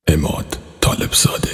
عماد طالبزاده.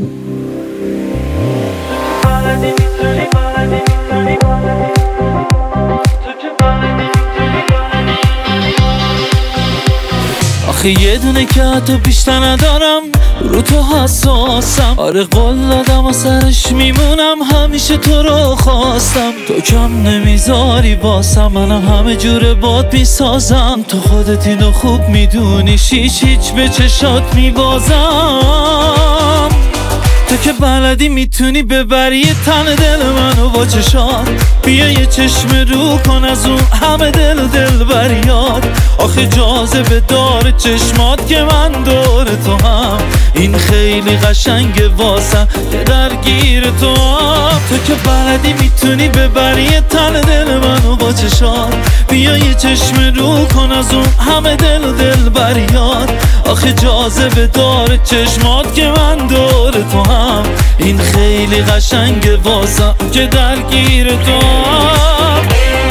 آخه یه دونه که حتی بیشتر ندارم، رو تو حساسم. آره قول دادم و سرش میمونم، همیشه تو رو خواستم. تو کم نمیذاری باسم، منم همه جوره باد میسازم. تو خودت اینو خوب میدونی، هیچ به چشات میبازم. تو که بلدی میتونی ببری تن دل منو با چشات. بیا یه چشم رو کن از اون همه دل بریاد. آخه جاذبه داره چشمات که من دور تو هم. این خیلی قشنگه واسم که درگیر تو هم. تو که بلدی میتونی ببری تن دل منو با چشات. بیا یه چشم رو کن از اون همه دل بریاد. آخه جاذبه داره چشمات که من دور تو هم. این خیلی قشنگه واسم که درگیر تو هم.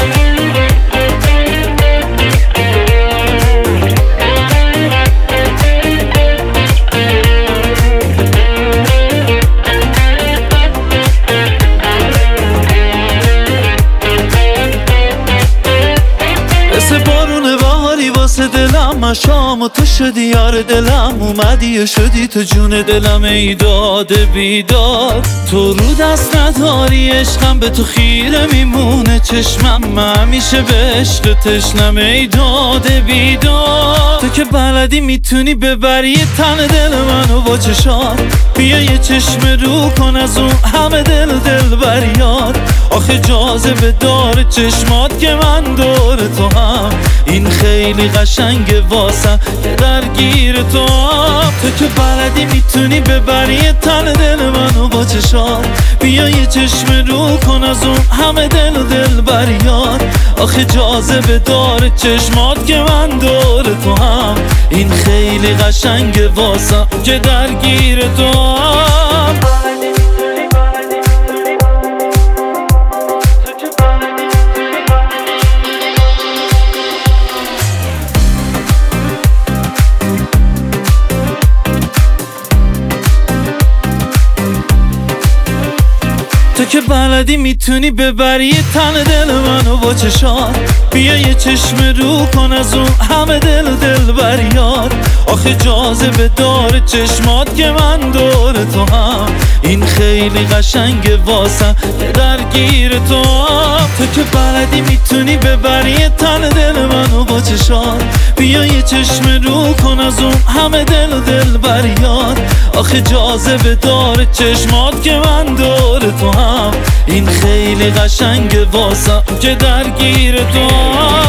واسه دلم مشام و تو شدی یار دلم. اومدی و شدی تو جون دلم، ای داده بیداد. تو رو دست نداری عشقم، به تو خیره میمونه چشمم. من همیشه به عشق تشنم، ای داده بیداد. تو که بلدی میتونی ببری تن دل منو با چشات. بیا یه چشم رو کن از اون همه دل بریاد. آخه جاذبه داره چشمات که من دور تو هم. این خیلی قشنگه واسم که درگیر تو هم. تو که بلدی میتونی ببری تن دل منو با چشات. بیا یه چشم رو کن از اون همه دل بریاد. آخه جاذبه داره چشمات که من دور تو هم. این خیلی قشنگه واسم که درگیر تو هم. تو که بلدی میتونی ببری تن دل منو با چشات. بیا یه چشم رو کن از اون همه دل بریاد. آخه جاذبه داره چشمات که من دور تو هم. این خیلی قشنگه واسم که درگیر تو هم. تو که بلدی میتونی ببری تن دل منو با چشات. بیا یه چشم رو کن از اون همه دل بریاد. آخه جاذبه داره چشمات که من دور تو هم. این خیلی قشنگه واسم که درگیر تو هم.